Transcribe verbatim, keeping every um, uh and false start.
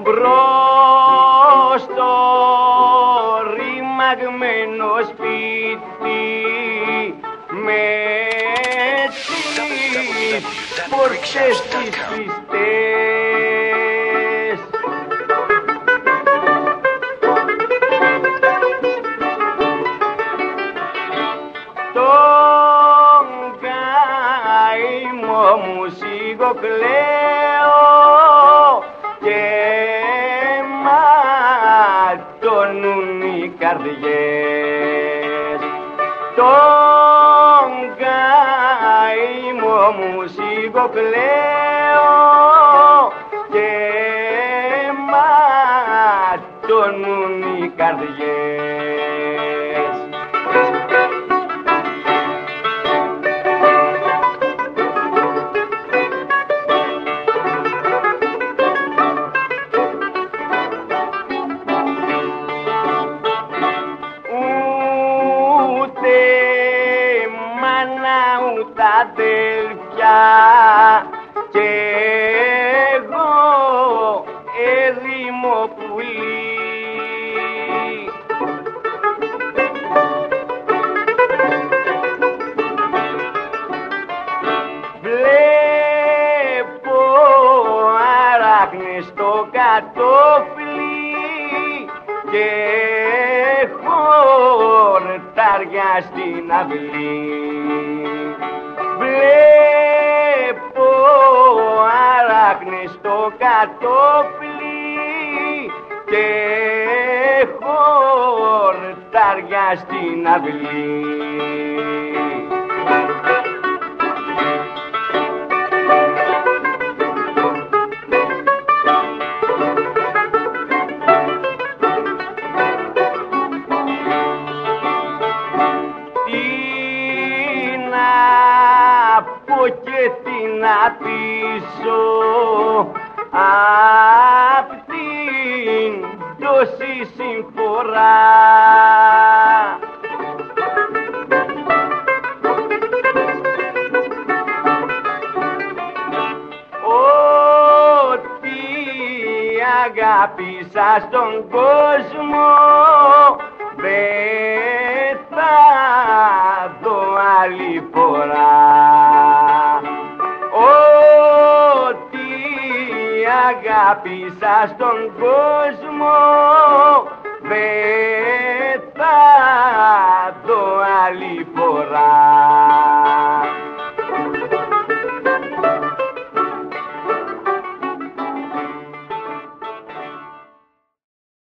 μπρος στο ρημαγμένο σπίτι με τις πόρτες τις πιστές. Τον καημό μου σιγοκλαίω και ματώνουν οι καρδιές. Τον καημό μου σιγοκλαίω και ματώνουν οι καρδιές. Αδέλφια και εγώ έρημο πουλί. Βλέπω αράχνες στο κατόφλι και χορτάρια στην αυλή. Βλέπω αράχνες στο κατόφλι και χορτάρια στην αυλή. Και τι να πείσω απ' την τόση συμφορά. Ότι αγάπησα στον κόσμο δεν θα δω άλλη φορά. Ότι αγάπησα στον κόσμο δεν